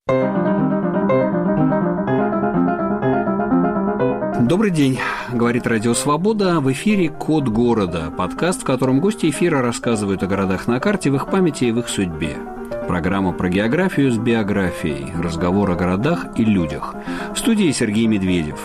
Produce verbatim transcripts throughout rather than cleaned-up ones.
Добрый день, говорит Радио Свобода. В эфире «Код города», подкаст, в котором гости эфира рассказывают о городах на карте, в их памяти и в их судьбе. Программа про географию с биографией, разговор о городах и людях. В студии Сергей Медведев.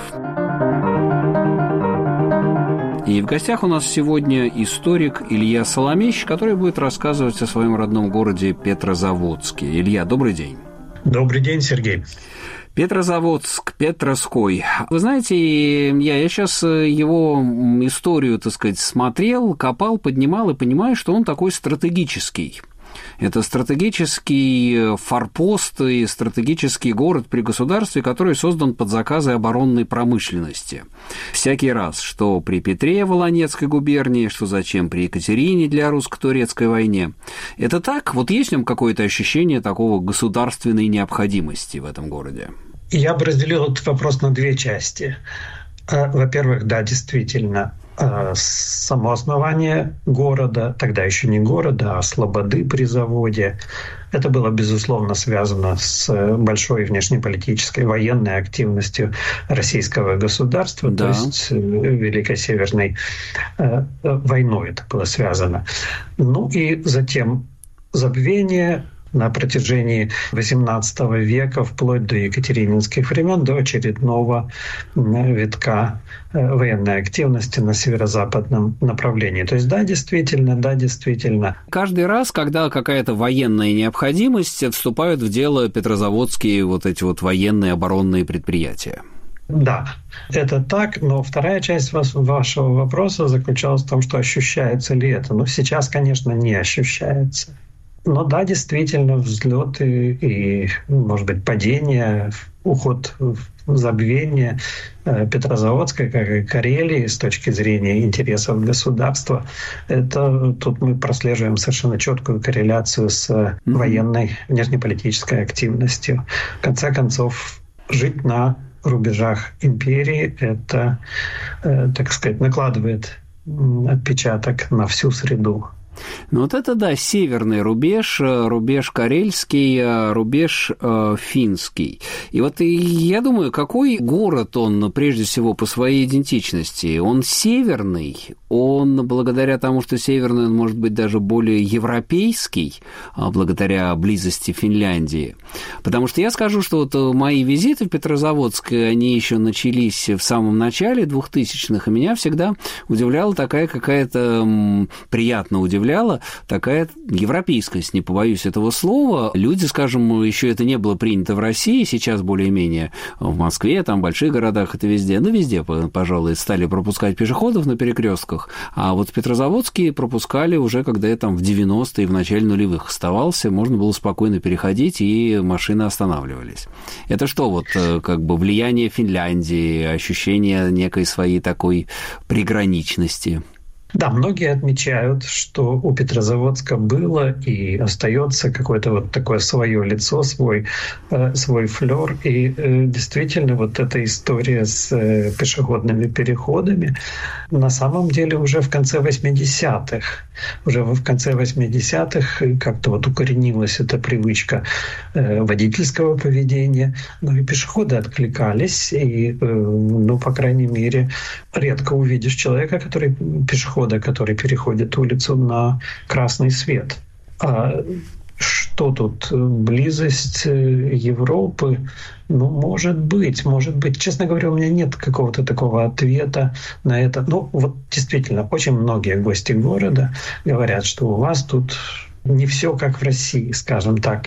И в гостях у нас сегодня историк Илья Соломещ, который будет рассказывать о своем родном городе Петрозаводске. Илья, добрый день. Добрый день, Сергей. Петрозаводск, Петровской. Вы знаете, я, я сейчас его историю, так сказать, смотрел, копал, поднимал и понимаю, что он такой стратегический. Это стратегический форпост и стратегический город при государстве, который создан под заказы оборонной промышленности. Всякий раз, что при Петре в Волонецкой губернии, что зачем при Екатерине для русско-турецкой войне. Это так? Вот есть в нем какое-то ощущение такого государственной необходимости в этом городе? Я бы разделил этот вопрос на две части. Во-первых, да, действительно, само основание города, тогда еще не города, а слободы при заводе, это было, безусловно, связано с большой внешнеполитической военной активностью российского государства, да. То есть Великой Северной войной это было связано. Ну и затем забвение на протяжении восемнадцатого века, вплоть до екатерининских времен, до очередного витка военной активности на северо-западном направлении. То есть, да, действительно, да, действительно. Каждый раз, когда какая-то военная необходимость, вступают в дело петрозаводские вот эти вот военные оборонные предприятия. Да, это так, но вторая часть вашего вопроса заключалась в том, что ощущается ли это. Ну, сейчас, конечно, не ощущается. Но да, действительно, взлеты и, может быть, падение, уход в забвение Петрозаводска, как и Карелии с точки зрения интересов государства, это тут мы прослеживаем совершенно четкую корреляцию с mm-hmm. военной внешнеполитической активностью. В конце концов, жить на рубежах империи — это, так сказать, накладывает отпечаток на всю среду. Ну вот это, да, северный рубеж, рубеж карельский, рубеж э, финский. И вот я думаю, какой город он, прежде всего, по своей идентичности? Он северный, он, благодаря тому, что северный, он может быть даже более европейский, благодаря близости Финляндии. Потому что я скажу, что вот мои визиты в Петрозаводск, они еще начались в самом начале двухтысячных, и меня всегда удивляла такая какая-то, м, приятно удивляла, такая европейскость, не побоюсь этого слова. Люди, скажем, еще это не было принято в России, сейчас более-менее в Москве, там, в больших городах, это везде, ну, везде, пожалуй, стали пропускать пешеходов на перекрестках, а вот в Петрозаводске пропускали уже, когда я там в девяностые, в начале нулевых оставался, можно было спокойно переходить, и машины останавливались. Это что, вот, как бы влияние Финляндии, ощущение некой своей такой приграничности? Да, многие отмечают, что у Петрозаводска было и остается какое-то вот такое свое лицо, свой, э, свой флёр. И э, действительно вот эта история с э, пешеходными переходами на самом деле уже в конце восьмидесятых, уже в конце восьмидесятых как-то вот укоренилась эта привычка э, водительского поведения. Ну и пешеходы откликались, и, э, ну, по крайней мере, редко увидишь человека, который пешеход, который переходит улицу на красный свет. А что тут? Близость Европы? Ну, может быть, может быть. Честно говоря, у меня нет какого-то такого ответа на это. Ну, вот действительно, очень многие гости города говорят, что у вас тут не все как в России, скажем так.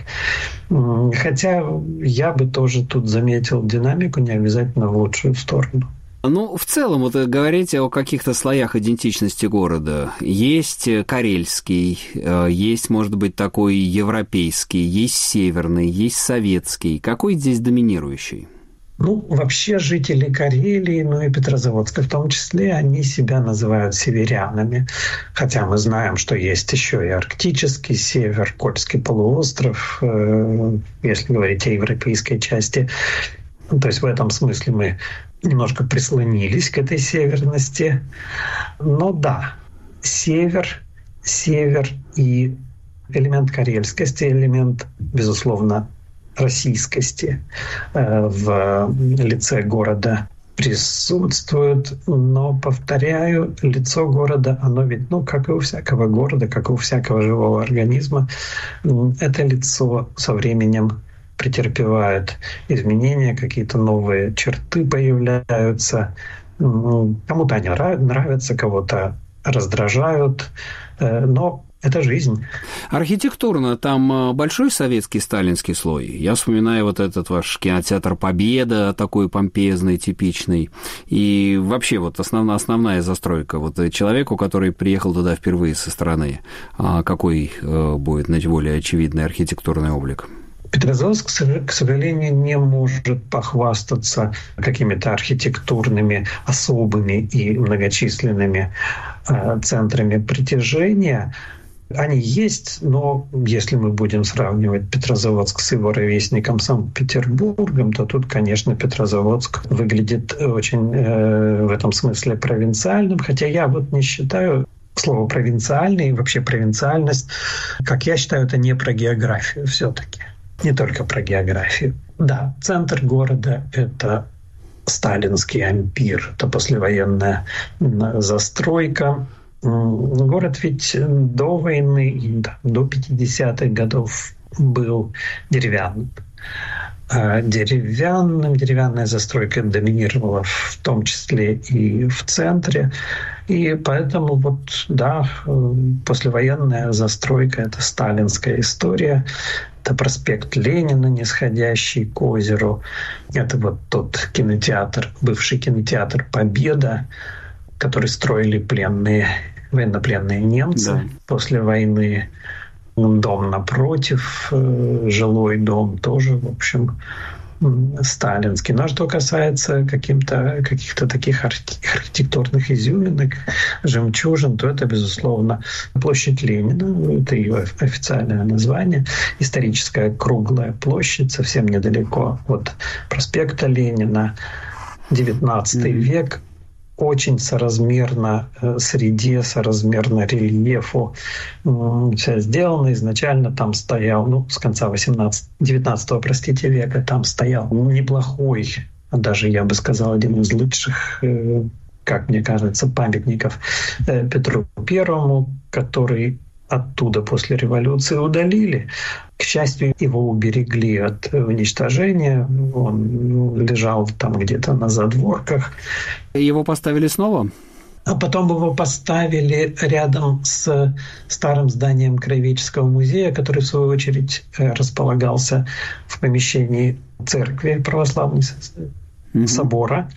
Хотя я бы тоже тут заметил динамику, не обязательно в лучшую сторону. Ну, в целом, вот говорите о каких-то слоях идентичности города. Есть карельский, есть, может быть, такой европейский, есть северный, есть советский. Какой здесь доминирующий? Ну, вообще жители Карелии, ну и Петрозаводска в том числе, они себя называют северянами. Хотя мы знаем, что есть еще и арктический север, Кольский полуостров, если говорить о европейской части. То есть в этом смысле мы немножко прислонились к этой северности. Но да, север, север и элемент карельскости, элемент, безусловно, российскости в лице города присутствует, но, повторяю, лицо города, оно ведь, ну, как и у всякого города, как и у всякого живого организма, это лицо со временем претерпевает изменения, какие-то новые черты появляются. Кому-то они нравятся, кого-то раздражают, но это жизнь. Архитектурно там большой советский сталинский слой? Я вспоминаю вот этот ваш кинотеатр «Победа», такой помпезный, типичный. И вообще вот основная, основная застройка. Вот человеку, который приехал туда впервые со стороны, какой будет наиболее очевидный архитектурный облик? Петрозаводск, к сожалению, не может похвастаться какими-то архитектурными особыми и многочисленными центрами притяжения. Они есть, но если мы будем сравнивать Петрозаводск с его ровесником Санкт-Петербургом, то тут, конечно, Петрозаводск выглядит очень э, в этом смысле провинциальным. Хотя я вот не считаю слово «провинциальный» и вообще провинциальность, как я считаю, это не про географию все-таки. Не только про географию. Да, центр города — это сталинский ампир, это послевоенная застройка. Город ведь до войны, до пятидесятых годов был деревянным. Деревянным, деревянная застройка доминировала в том числе и в центре. И поэтому вот, да, послевоенная застройка — это сталинская история. Это проспект Ленина, нисходящий к озеру. Это вот тот кинотеатр, бывший кинотеатр «Победа», который строили пленные, военнопленные немцы. Да. После войны. Дом напротив, жилой дом тоже, в общем, сталинский. Но что касается каким-то, каких-то таких архитектурных изюминок, жемчужин, то это, безусловно, площадь Ленина. Это ее официальное название. Историческая круглая площадь, совсем недалеко от проспекта Ленина. девятнадцатый mm-hmm. век. Очень соразмерно среде, соразмерно рельефу все сделано. Изначально там стоял, ну, с конца восемнадцатого, девятнадцатого, простите, века, там стоял неплохой, даже, я бы сказал, один из лучших, как мне кажется, памятников Петру Первому, который оттуда после революции удалили. К счастью, его уберегли от уничтожения. Он лежал там где-то на задворках. Его поставили снова? А потом его поставили рядом с старым зданием Краеведческого музея, который, в свою очередь, располагался в помещении церкви православной mm-hmm. собора,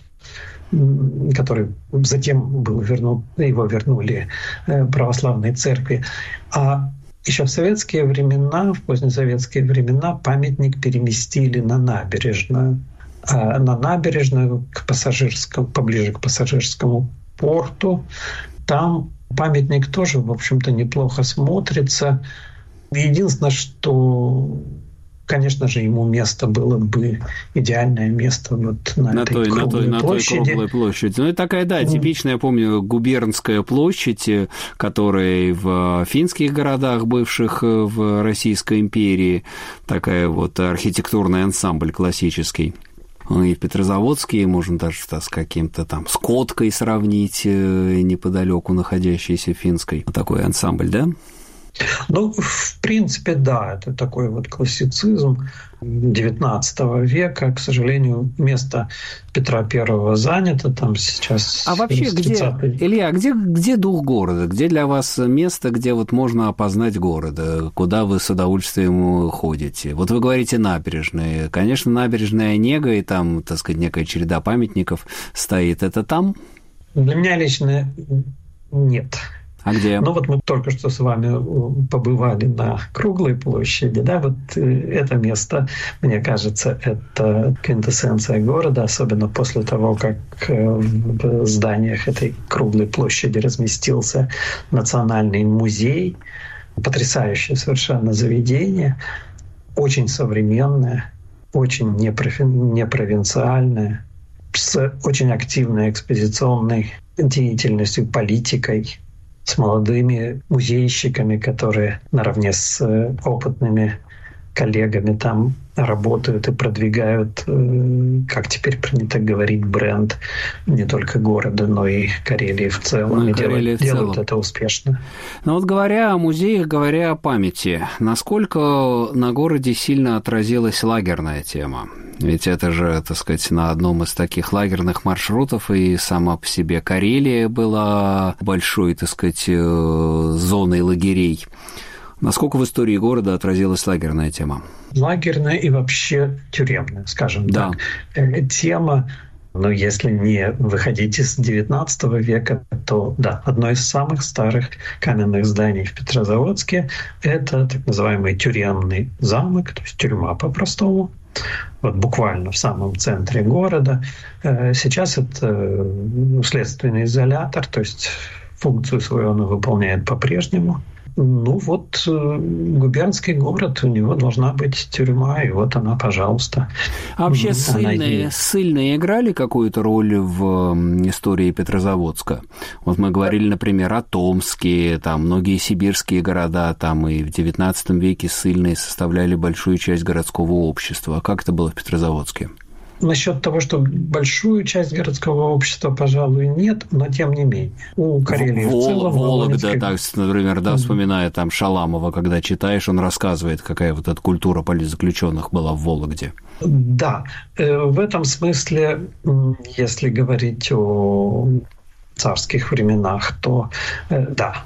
который затем был вернут, его вернули православной церкви. А еще в советские времена, в позднесоветские времена, памятник переместили на набережную. А на набережную, к пассажирскому, поближе к пассажирскому порту. Там памятник тоже, в общем-то, неплохо смотрится. Единственное, что, конечно же, ему место было бы, идеальное место вот на, на этой той, круглой на той, площади. На той круглой площади. Ну, это такая, да, типичная, я помню, губернская площадь, которая в финских городах, бывших в Российской империи, такая вот архитектурный ансамбль классический. И в Петрозаводске можно даже с каким-то там Скоткой сравнить, неподалеку находящейся финской. Такой ансамбль, да? Ну, в принципе, да, это такой вот классицизм девятнадцатого века. К сожалению, место Петра Первого занято там сейчас. А вообще, где, Илья, где, где дух города? Где для вас место, где вот можно опознать город? Куда вы с удовольствием ходите? Вот вы говорите набережные. Конечно, набережная Онега, и там, так сказать, некая череда памятников стоит. Это там? Для меня лично нет. А где? Ну вот мы только что с вами побывали на Круглой площади, да, вот это место, мне кажется, это квинтэссенция города, особенно после того, как в зданиях этой Круглой площади разместился Национальный музей, потрясающее совершенно заведение, очень современное, очень непровинциальное, с очень активной экспозиционной деятельностью, политикой, с молодыми музейщиками, которые наравне с опытными коллегами там работают и продвигают, как теперь принято говорить, бренд не только города, но и Карелии в целом. Ну, и и делают, в целом. делают это успешно. Но вот говоря о музеях, говоря о памяти, насколько на городе сильно отразилась лагерная тема? Ведь это же, так сказать, на одном из таких лагерных маршрутов, и сама по себе Карелия была большой, так сказать, зоной лагерей. Насколько в истории города отразилась лагерная тема? Лагерная и вообще тюремная, скажем да. так. Тема, ну, если не выходить из девятнадцатого века, то, да, одно из самых старых каменных зданий в Петрозаводске – это так называемый тюремный замок, то есть тюрьма по-простому. Вот буквально в самом центре города. Сейчас это следственный изолятор, то есть функцию свою он выполняет по-прежнему. Ну вот губернский город, у него должна быть тюрьма, и вот она, пожалуйста. А вообще ссыльные, ссыльные играли какую-то роль в истории Петрозаводска? Вот мы говорили, например, о Томске, там многие сибирские города, там и в девятнадцатом веке ссыльные составляли большую часть городского общества. А как это было в Петрозаводске? Насчет того, что большую часть городского общества, пожалуй, нет, но тем не менее. У Карелии в, в целом... Вологда, Волонецкой... так, например, да, вспоминая там Шаламова, когда читаешь, он рассказывает, какая вот эта культура политзаключенных была в Вологде. Да, в этом смысле, если говорить о царских временах, то, да,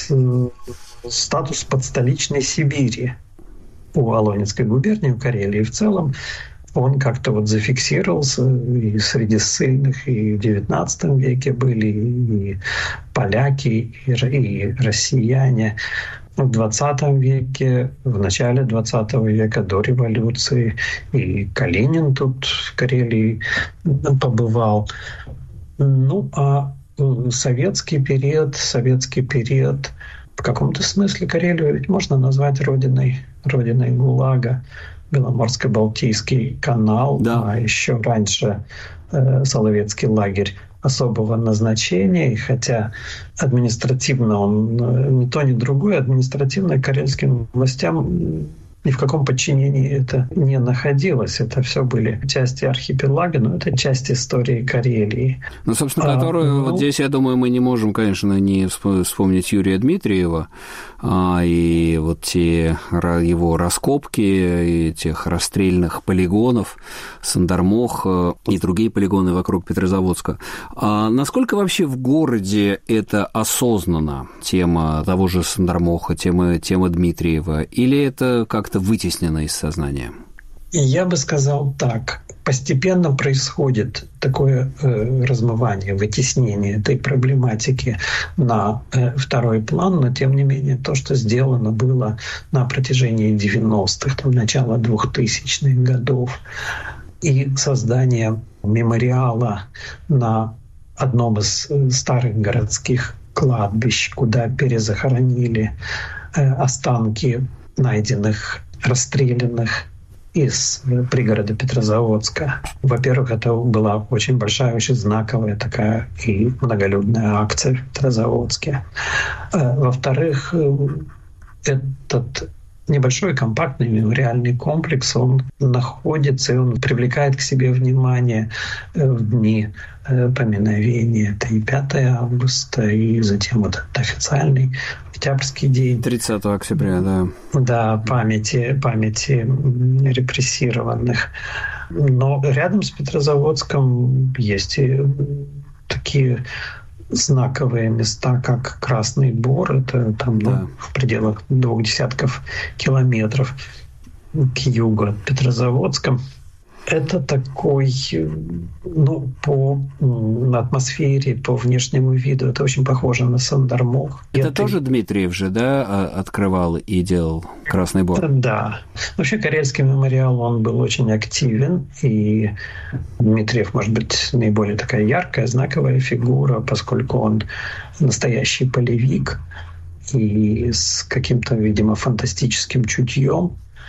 статус подстоличной Сибири у Волонецкой губернии, у Карелии в целом, он как-то вот зафиксировался, и среди ссыльных и в девятнадцатом веке были и поляки, и, и россияне. В двадцатом веке, в начале двадцатого века, до революции, и Калинин тут в Карелии побывал. Ну, а советский период, советский период, в каком-то смысле Карелию ведь можно назвать родиной, родиной ГУЛАГа. Беломорско-Балтийский канал, да. А еще раньше э, Соловецкий лагерь особого назначения, и хотя административно он э, ни то, ни другое, административно карельским властям ни в каком подчинении это не находилось. Это все были части архипелага, но это часть истории Карелии. Ну, собственно, которую а, ну... вот здесь, я думаю, мы не можем, конечно, не вспомнить Юрия Дмитриева, а, и вот те его раскопки, и тех расстрельных полигонов, Сандармох и другие полигоны вокруг Петрозаводска. А насколько вообще в городе это осознанно, тема того же Сандармоха, тема, тема Дмитриева, или это как-то вытеснено из сознания? Я бы сказал так. Постепенно происходит такое э, размывание, вытеснение этой проблематики на э, второй план, но тем не менее то, что сделано было на протяжении девяностых, там, начала двухтысячных годов, и создание мемориала на одном из старых городских кладбищ, куда перезахоронили э, останки найденных, расстрелянных из пригорода Петрозаводска. Во-первых, это была очень большая, очень знаковая такая и многолюдная акция в Петрозаводске. Во-вторых, этот небольшой компактный мемориальный комплекс, он находится, и он привлекает к себе внимание в дни поминовения. Это и пятое августа, и затем вот этот официальный Октябрьский день. тридцатого октября, да. Да, памяти, памяти репрессированных. Но рядом с Петрозаводском есть и такие знаковые места, как Красный Бор, это там да. ну, в пределах двух десятков километров к югу от Петрозаводска. Это такой, ну, по атмосфере, по внешнему виду, это очень похоже на Сандармох. Это, это тоже Дмитриев же, да, открывал и делал Красный Бор? Да. Вообще Карельский мемориал, он был очень активен, и Дмитриев, может быть, наиболее такая яркая, знаковая фигура, поскольку он настоящий полевик и с каким-то, видимо, фантастическим чутьем.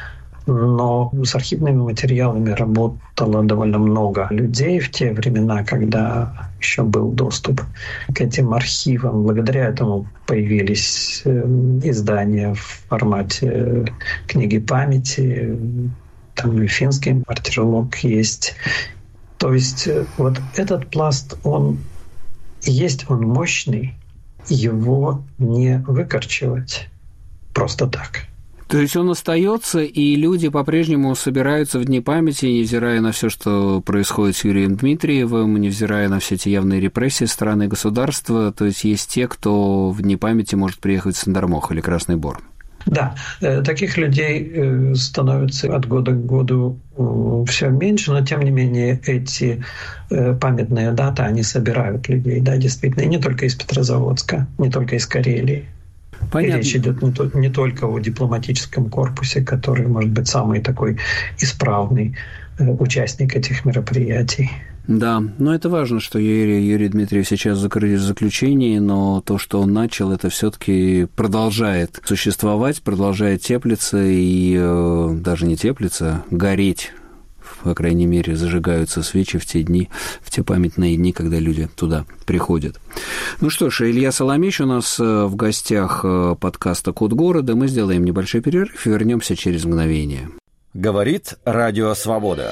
Но с архивными материалами работало довольно много людей в те времена, когда еще был доступ к этим архивам. Благодаря этому появились издания в формате книги памяти, там и финский мартиролог есть. То есть вот этот пласт, он есть, он мощный, его не выкорчевать просто так. То есть он остается, и люди по-прежнему собираются в Дни памяти, невзирая на все, что происходит с Юрием Дмитриевым, невзирая на все эти явные репрессии со стороны государства. То есть есть те, кто в Дни памяти может приехать в Сандермох или Красный Бор. Да, таких людей становится от года к году все меньше, но тем не менее эти памятные даты, они собирают людей, да, действительно, и не только из Петрозаводска, не только из Карелии. Понятно. И речь идет не, то, не только о дипломатическом корпусе, который, может быть, самый такой исправный э, участник этих мероприятий. Да, но это важно, что Юрий, Юрий Дмитриев сейчас закрыли в заключении, но то, что он начал, это все-таки продолжает существовать, продолжает теплиться и э, даже не теплиться, гореть. По крайней мере, зажигаются свечи в те дни, в те памятные дни, когда люди туда приходят. Ну что ж, Илья Соломещ у нас в гостях подкаста «Код города». Мы сделаем небольшой перерыв и вернемся через мгновение. Говорит Радио Свобода.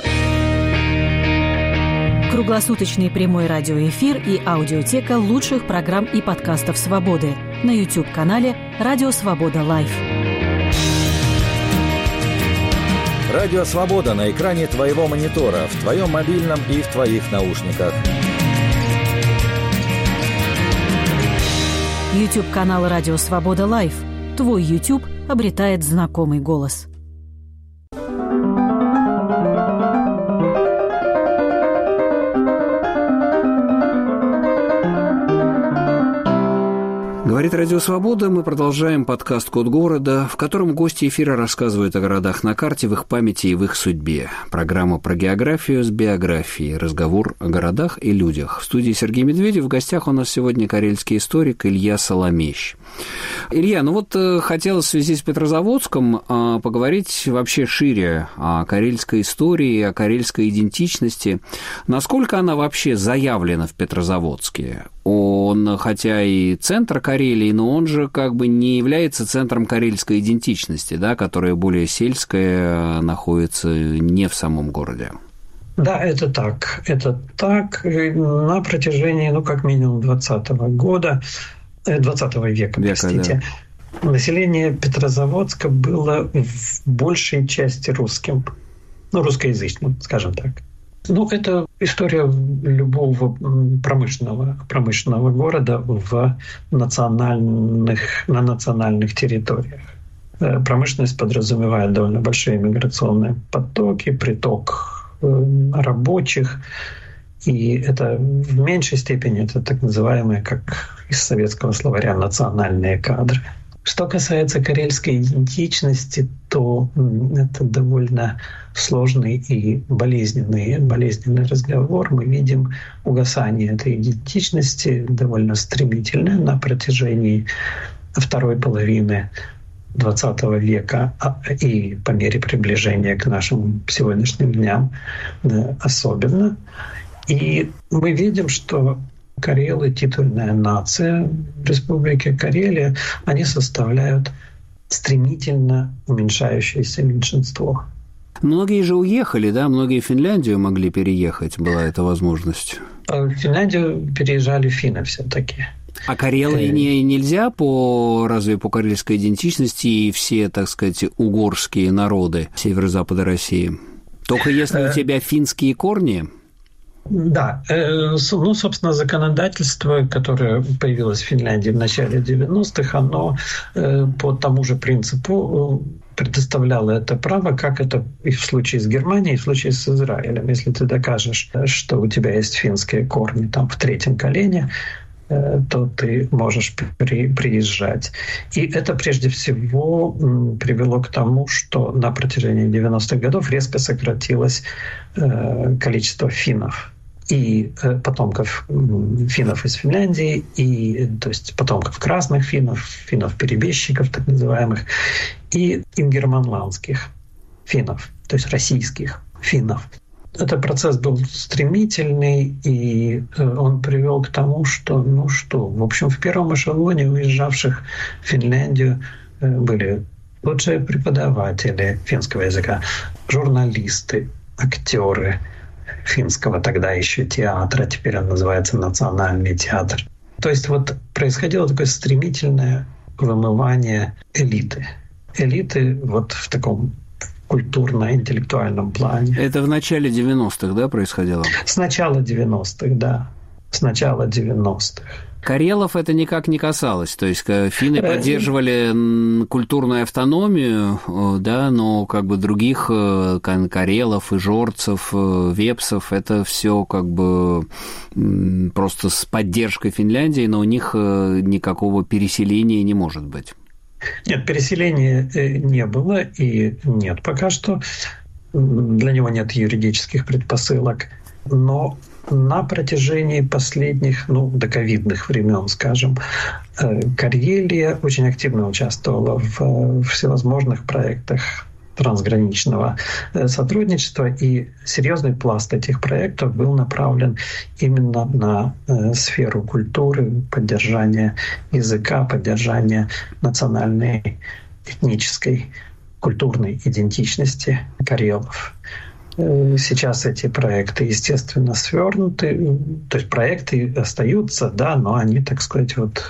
Круглосуточный прямой радиоэфир и аудиотека лучших программ и подкастов «Свободы» на YouTube-канале «Радио Свобода Лайв». Радио Свобода на экране твоего монитора, в твоем мобильном и в твоих наушниках. YouTube-канал «Радио Свобода Лайв». Твой YouTube обретает знакомый голос. Говорит Радио Свобода, мы продолжаем подкаст «Код города», в котором гости эфира рассказывают о городах на карте, в их памяти и в их судьбе. Программа про географию с биографией, разговор о городах и людях. В студии Сергей Медведев, в гостях у нас сегодня карельский историк Илья Соломещ. Илья, ну вот хотелось в связи с Петрозаводском поговорить вообще шире о карельской истории, о карельской идентичности. Насколько она вообще заявлена в Петрозаводске? Он, хотя и центр Карелии, но он же как бы не является центром карельской идентичности, да, которая более сельская, находится не в самом городе. Да, это так. Это так на протяжении, ну, как минимум двадцатого года, двадцатого века, века, простите. Да. Население Петрозаводска было в большей части русским, ну, русскоязычным, скажем так. Ну, это история любого промышленного, промышленного города в национальных, на национальных территориях. Промышленность подразумевает довольно большие миграционные потоки, приток рабочих, и это в меньшей степени это так называемые, как из советского словаря, национальные кадры. Что касается карельской идентичности, то это довольно сложный и болезненный, болезненный разговор. Мы видим угасание этой идентичности довольно стремительное на протяжении второй половины двадцатого века и по мере приближения к нашим сегодняшним дням особенно. И мы видим, что карелы, титульная нация Республики Карелия, они составляют стремительно уменьшающееся меньшинство. Многие же уехали, да? Многие в Финляндию могли переехать, была эта возможность. В Финляндию переезжали финны все-таки. А карелы не, нельзя по, разве по карельской идентичности и все, так сказать, угорские народы северо-запада России? Только если у тебя финские корни? Да, ну, собственно, законодательство, которое появилось в Финляндии в начале девяностых, оно по тому же принципу предоставляло это право, как это и в случае с Германией, и в случае с Израилем. Если ты докажешь, что у тебя есть финские корни там в третьем колене, то ты можешь при, приезжать. И это прежде всего привело к тому, что на протяжении девяностых годов резко сократилось количество финнов и потомков финнов из Финляндии, и, то есть потомков красных финнов, финнов-перебежчиков так называемых, и ингерманландских финнов, то есть российских финнов. Этот процесс был стремительный, и он привел к тому, что, ну что, в общем, в первом эшелоне уезжавших в Финляндию были лучшие преподаватели финского языка, журналисты, актеры финского тогда еще театра, теперь он называется Национальный театр. То есть вот происходило такое стремительное вымывание элиты. Элиты вот в таком культурно-интеллектуальном плане. Это в начале девяностых, да, происходило? С начала девяностых, да. С начала девяностых. Карелов это никак не касалось, то есть финны поддерживали культурную автономию, да, но как бы других карелов, ижорцев, вепсов это все как бы просто с поддержкой Финляндии, но у них никакого переселения не может быть. Нет, переселения не было и нет пока что. Для него нет юридических предпосылок. Но на протяжении последних, ну, доковидных времен, скажем, Карелия очень активно участвовала в всевозможных проектах трансграничного сотрудничества, и серьезный пласт этих проектов был направлен именно на сферу культуры, поддержания языка, поддержания национальной, этнической, культурной идентичности карелов. Сейчас эти проекты, естественно, свернуты. То есть проекты остаются, да, но они, так сказать, вот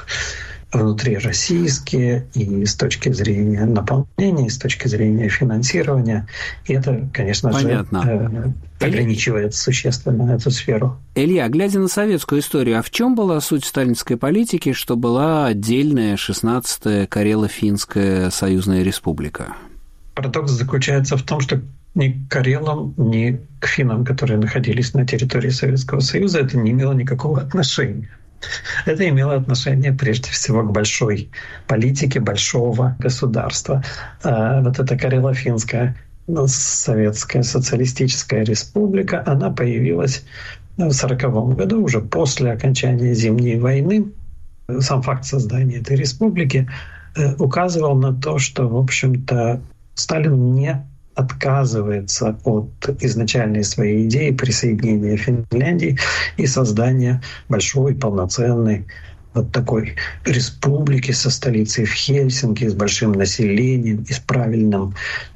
внутрироссийские и с точки зрения наполнения, и с точки зрения финансирования. И это, конечно Понятно. же, э, ограничивает существенно эту сферу. Илья, глядя на советскую историю, а в чем была суть сталинской политики, что была отдельная шестнадцатая Карело-Финская союзная республика? Парадокс заключается в том, что ни к карелам, ни к финнам, которые находились на территории Советского Союза, это не имело никакого отношения. Это имело отношение прежде всего к большой политике большого государства. Вот эта Карело-Финская советская социалистическая республика, она появилась в сороковом году, уже после окончания Зимней войны. Сам факт создания этой республики указывал на то, что, в общем-то, Сталин не отказывается от изначальной своей идеи присоединения Финляндии и создания большой, полноценной вот такой республики со столицей в Хельсинки, с большим населением и с правильным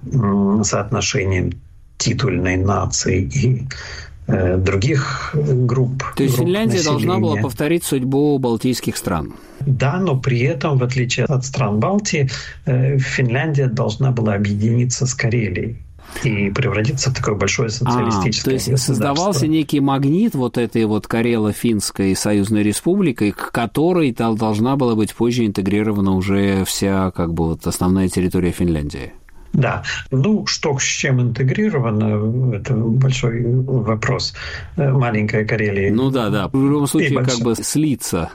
м, соотношением титульной нации и э, других групп. То есть групп Финляндия населения. должна была повторить судьбу балтийских стран? Да, но при этом, в отличие от стран Балтии, Финляндия должна была объединиться с Карелией и превратиться в такое большое социалистическое а, то есть создавался некий магнит вот этой вот Карело-Финской союзной республикой, к которой должна была быть позже интегрирована уже вся как бы вот основная территория Финляндии. Да, ну что с чем интегрировано, это большой вопрос. Маленькая Карелия. Ну да, да, в любом случае как бы слиться.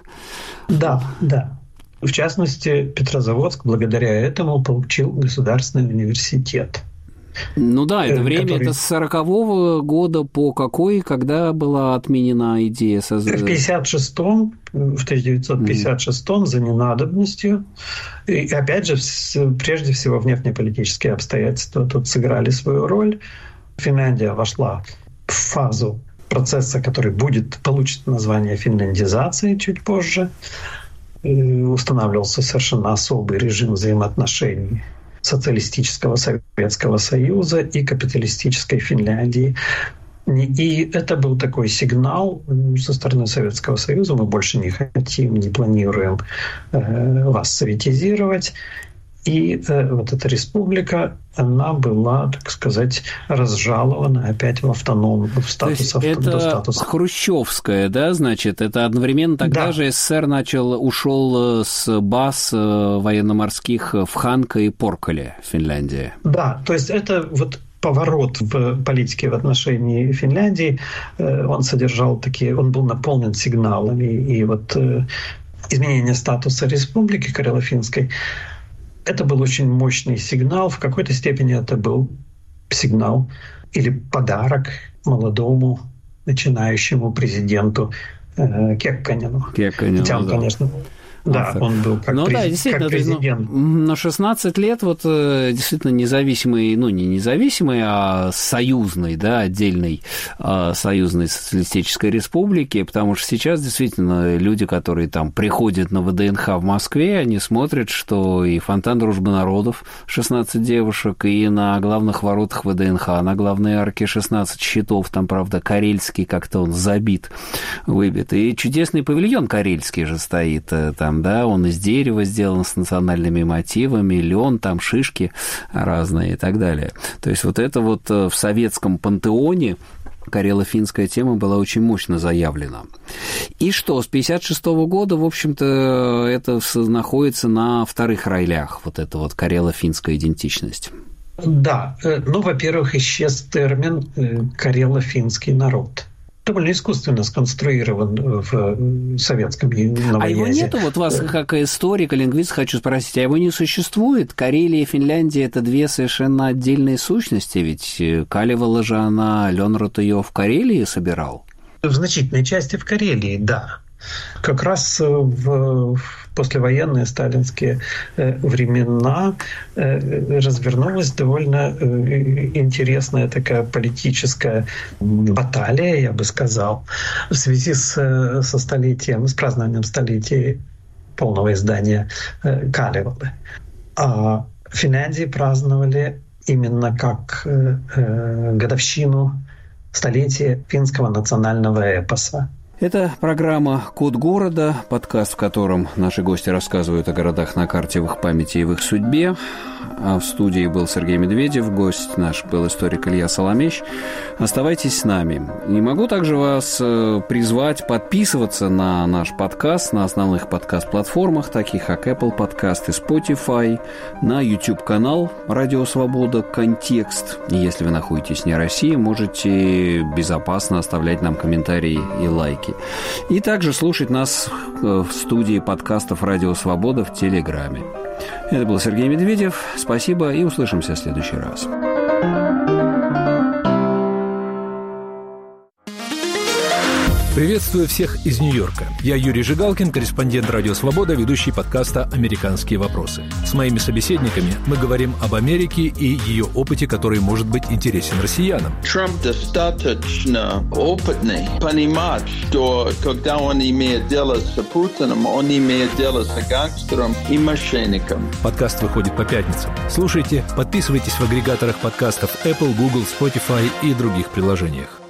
Да, да. В частности, Петрозаводск благодаря этому получил государственный университет. Ну да, это время, который... это с сорокового года по какой, когда была отменена идея создания? В пятьдесят шестом, в тысяча девятьсот пятьдесят шестом mm. за ненадобностью. И опять же, прежде всего, внешнеполитические обстоятельства тут сыграли свою роль. Финляндия вошла в фазу процесса, который будет, получит название финляндизации чуть позже. И устанавливался совершенно особый режим взаимоотношений социалистического Советского Союза и капиталистической Финляндии. И это был такой сигнал со стороны Советского Союза: мы больше не хотим, не планируем э, вас советизировать. И э, вот эта республика, она была, так сказать, разжалована опять в автоном, в статус. То есть это статуса. Хрущевская, да, значит, это одновременно тогда да. же СССР начал, ушел с баз военно-морских в Ханка и Поркале в Финляндии. Да, то есть это вот поворот в политике в отношении Финляндии, он содержал такие, он был наполнен сигналами, и вот изменение статуса республики Карело-Финской, это был очень мощный сигнал. В какой-то степени это был сигнал или подарок молодому начинающему президенту э, Кекконену. Кекконену, Хотя он, да. конечно, Да, он был как, ну, през... да, действительно, как президент. Ну, на шестнадцать лет вот действительно независимый, ну, не независимый, а союзный, да, отдельной союзной социалистической республики, потому что сейчас действительно люди, которые там приходят на ВДНХ в Москве, они смотрят, что и фонтан Дружбы народов шестнадцать девушек, и на главных воротах ВДНХ, на главной арке шестнадцать щитов, там, правда, карельский как-то он забит, выбит, и чудесный павильон карельский же стоит там, да, он из дерева сделан с национальными мотивами, лен, там шишки разные и так далее. То есть вот это вот в советском пантеоне карело-финская тема была очень мощно заявлена. И что, с пятьдесят шестого года, в общем-то, это находится на вторых ролях, вот эта вот карело-финская идентичность. Да, ну, во-первых, исчез термин «карело-финский народ». Довольно искусственно сконструирован в советском новоязе. А его нету? Вот вас, как историка, лингвист, хочу спросить, а его не существует? Карелия и Финляндия – это две совершенно отдельные сущности, ведь Калевала же она, Ленрот ее в Карелии собирал? В значительной части в Карелии, да. Как раз в послевоенные сталинские времена развернулась довольно интересная такая политическая баталия, я бы сказал, в связи с, со столетием, с празднованием столетия полного издания Калевалы. А в Финляндии праздновали именно как годовщину столетия финского национального эпоса. Это программа «Код города», подкаст, в котором наши гости рассказывают о городах на карте, в их памяти и в их судьбе. А в студии был Сергей Медведев, гость наш был историк Илья Соломещ. Оставайтесь с нами. И могу также вас призвать подписываться на наш подкаст на основных подкаст-платформах, таких как Apple Podcast и Spotify, на YouTube-канал «Радио Свобода. Контекст». И если вы находитесь вне России, можете безопасно оставлять нам комментарии и лайки. И также слушать нас в студии подкастов «Радио Свобода» в Телеграме. Это был Сергей Медведев. Спасибо и услышимся в следующий раз. Приветствую всех из Нью-Йорка. Я Юрий Жигалкин, корреспондент «Радио Свобода», ведущий подкаста «Американские вопросы». С моими собеседниками мы говорим об Америке и ее опыте, который может быть интересен россиянам. Трамп достаточно опытный понимать, что когда он имеет дело с Путиным, он имеет дело с гангстером и мошенником. Подкаст выходит по пятницам. Слушайте, подписывайтесь в агрегаторах подкастов Apple, Google, Spotify и других приложениях.